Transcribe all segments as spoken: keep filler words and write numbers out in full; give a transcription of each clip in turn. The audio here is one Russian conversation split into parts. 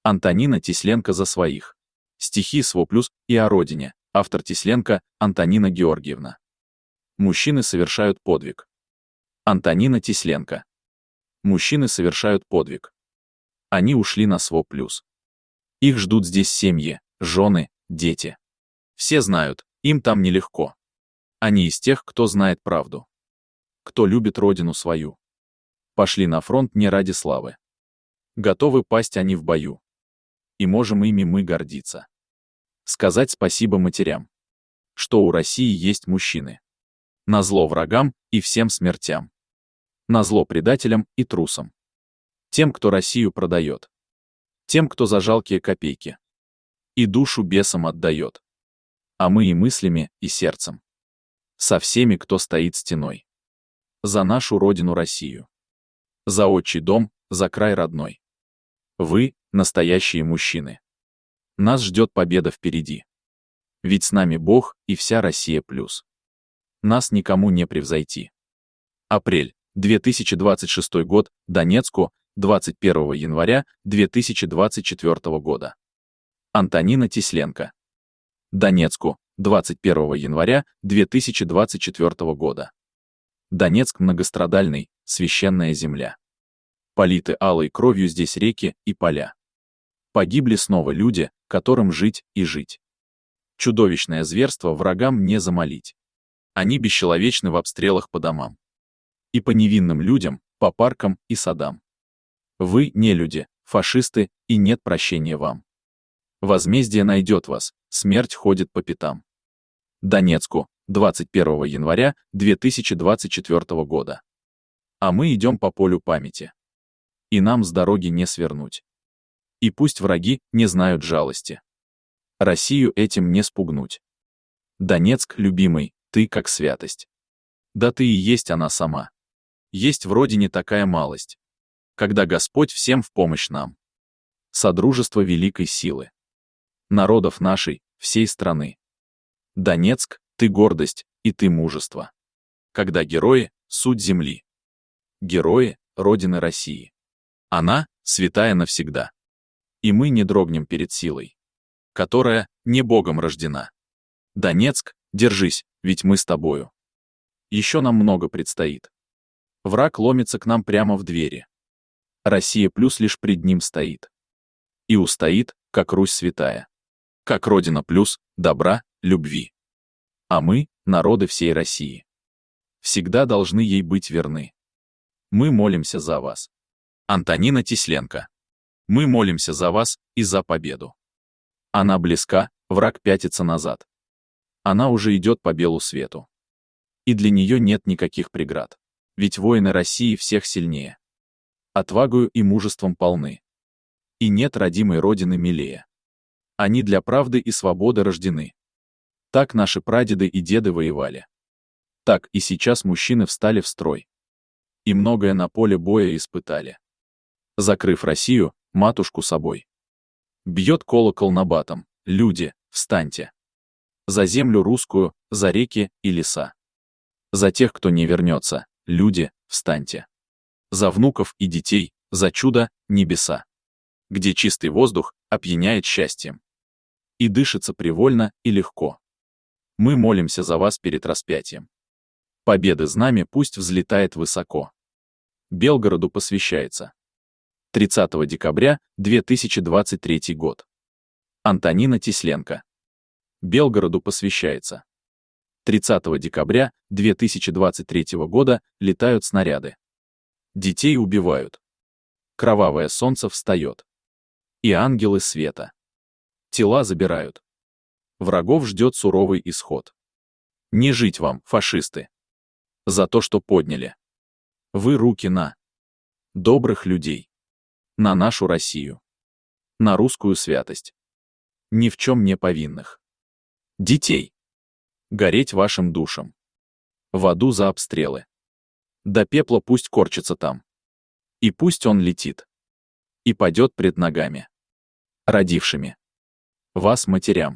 Антонина Тисленко за своих. Стихи СВО плюс и о родине. Автор Тисленко Антонина Георгиевна. Мужчины совершают подвиг. Антонина Тисленко. Мужчины совершают подвиг. Они ушли на СВО плюс. Их ждут здесь семьи, жены, дети. Все знают, им там нелегко. Они из тех, кто знает правду. Кто любит родину свою. Пошли на фронт не ради славы. Готовы пасть они в бою. И можем ими мы гордиться. Сказать спасибо матерям, что у России есть мужчины. Назло врагам и всем смертям. Назло предателям и трусам. Тем, кто Россию продает. Тем, кто за жалкие копейки. И душу бесам отдает. А мы и мыслями, и сердцем. Со всеми, кто стоит стеной. За нашу родину Россию. За отчий дом, за край родной. Вы — настоящие мужчины. Нас ждет победа впереди. Ведь с нами Бог и вся Россия плюс. Нас никому не превзойти. Апрель, две тысячи двадцать шестой год, Донецку, двадцать первого января две тысячи двадцать четвёртого года. Антонина Тисленко. Донецку, двадцать первого января две тысячи двадцать четвёртого года. Донецк многострадальный, священная земля. Политы алой кровью здесь реки и поля. Погибли снова люди, которым жить и жить. Чудовищное зверство врагам не замолить. Они бесчеловечны в обстрелах по домам. И по невинным людям, по паркам и садам. Вы не люди, фашисты, и нет прощения вам. Возмездие найдет вас, смерть ходит по пятам. Донецку, двадцать первого января две тысячи двадцать четвёртого года. А мы идем по полю памяти. И нам с дороги не свернуть. И пусть враги не знают жалости. Россию этим не спугнуть. Донецк, любимый, ты как святость. Да ты и есть она сама. Есть в родине такая малость. Когда Господь всем в помощь нам. Содружество великой силы. Народов нашей, всей страны. Донецк, ты гордость, и ты мужество. Когда герои — суть земли. Герои — родины России. Она — святая навсегда. И мы не дрогнем перед силой, которая не Богом рождена. Донецк, держись, ведь мы с тобою. Еще нам много предстоит. Враг ломится к нам прямо в двери. Россия плюс лишь пред ним стоит. И устоит, как Русь святая. Как Родина плюс, добра, любви. А мы, народы всей России, всегда должны ей быть верны. Мы молимся за вас. Антонина Тисленко. Мы молимся за вас и за победу. Она близка, враг пятится назад. Она уже идет по белу свету. И для нее нет никаких преград. Ведь воины России всех сильнее. Отвагою и мужеством полны. И нет родимой родины милее. Они для правды и свободы рождены. Так наши прадеды и деды воевали. Так и сейчас мужчины встали в строй. И многое на поле боя испытали. Закрыв Россию, матушку собой. Бьет колокол набатом, люди, встаньте. За землю русскую, за реки и леса. За тех, кто не вернется, люди, встаньте. За внуков и детей, за чудо, небеса. Где чистый воздух опьяняет счастьем. И дышится привольно и легко. Мы молимся за вас перед распятием. Победы знамя пусть взлетает высоко. Белгороду посвящается. тридцатого декабря две тысячи двадцать третий год. Антонина Тисленко. Белгороду посвящается. тридцатого декабря две тысячи двадцать третьего года летают снаряды. Детей убивают. Кровавое солнце встает. И ангелы света. Тела забирают. Врагов ждет суровый исход. Не жить вам, фашисты. За то, что подняли. Вы руки на добрых людей. На нашу Россию. На русскую святость. Ни в чем не повинных. Детей. Гореть вашим душам. В аду за обстрелы. До пепла пусть корчится там. И пусть он летит. И падет пред ногами. Родившими. Вас, матерям.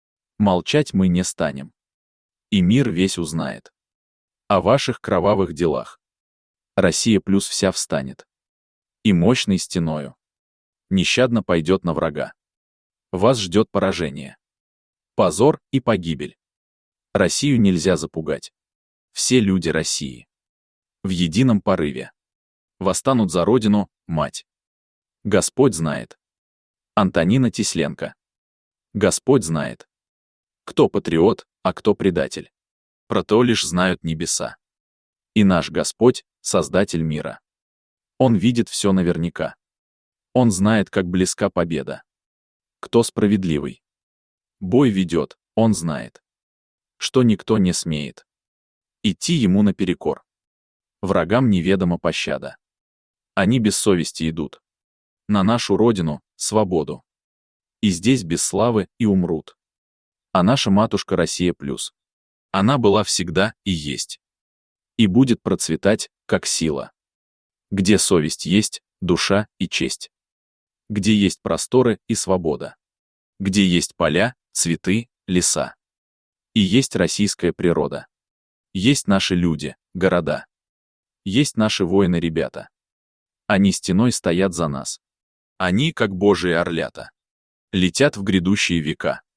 Молчать мы не станем. И мир весь узнает. О ваших кровавых делах. Россия плюс вся встанет. И мощной стеною. нещадно пойдет на врага. Вас ждет поражение, позор и погибель. Россию нельзя запугать. Все люди России в едином порыве восстанут за родину, мать. Господь знает. Антонина Тесленко. Господь знает, кто патриот, а кто предатель. Про то лишь знают небеса. И наш Господь — Создатель мира. Он видит все наверняка. Он знает, как близка победа. Кто справедливый бой ведет, он знает, что никто не смеет идти ему наперекор. Врагам неведома пощада. Они без совести идут на нашу родину, свободу. И здесь без славы и умрут. А наша матушка Россия плюс. Она была всегда и есть. И будет процветать, как сила. Где совесть есть, душа и честь. Где есть просторы и свобода. Где есть поля, цветы, леса. И есть российская природа. Есть наши люди, города. Есть наши воины-ребята. Они стеной стоят за нас. Они, как божьи орлята, летят в грядущие века.